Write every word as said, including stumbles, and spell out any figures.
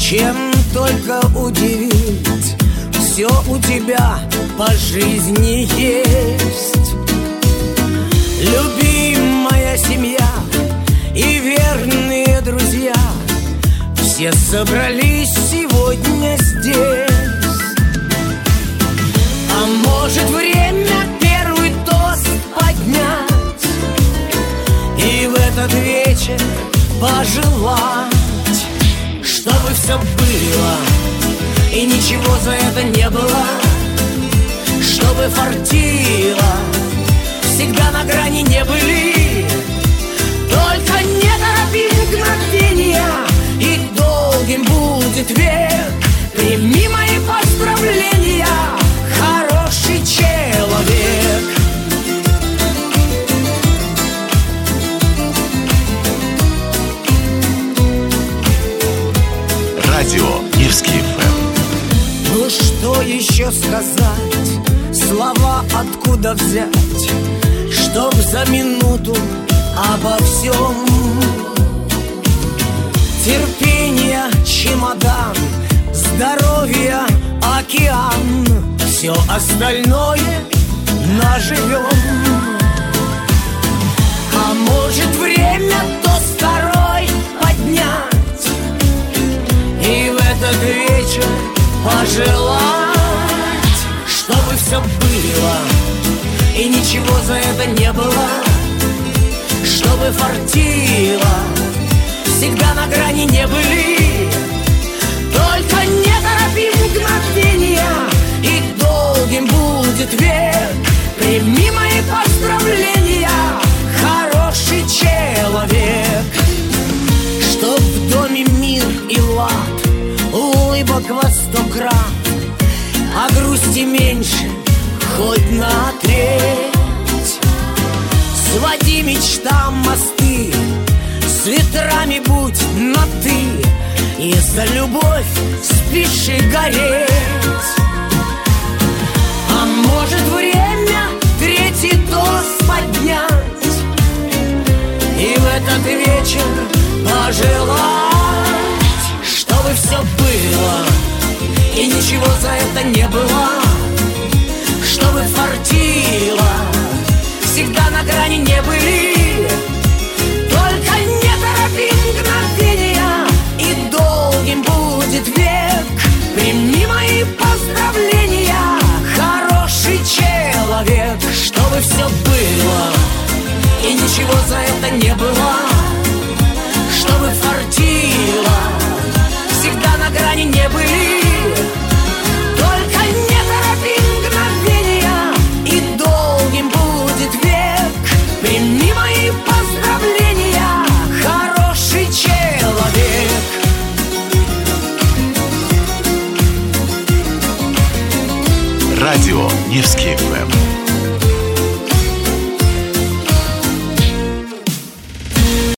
чем только удивить. Все у тебя по жизни есть. Любимая семья и верные друзья, все собрались сегодня здесь. А может, время первый тост поднять и в этот вечер пожелать, чтобы все было и ничего за это не было, чтобы фартило, всегда на грани не были. Только не торопи мгновения, и долгим будет век. Прими мои поздравления, хороший человек. Радио Мирский эф эм. Ну что еще сказать, слова откуда взять, чтоб за минуту обо всем. Терпение, чемодан, здоровье, океан, все остальное наживем. А может, время тост второй поднять и в этот вечер пожелать, чтобы все было и ничего за это не было, чтобы фартило, всегда на грани не были. Только не торопи мгновения, и долгим будет век. Прими мои поздравления, хороший человек. Чтоб в доме мир и лад, улыбок во сто крат, а грусти меньше хоть на треть. Своди мечтам мосты, с ветрами будь на ты, и за любовь спеши гореть. А может, время третий тост поднять и в этот вечер пожелать, чтобы все было и ничего за это не было, чтобы фартило, всегда на грани не были. Только не торопи мгновения, и долгим будет век. Прими мои поздравления, хороший человек. Чтобы все было и ничего за это не было, чтобы фартило, всегда на грани не были. Только не торопи мгновения, и долгим будет век. Прими мои поздравления, хороший человек. Радио Мирский эф эм.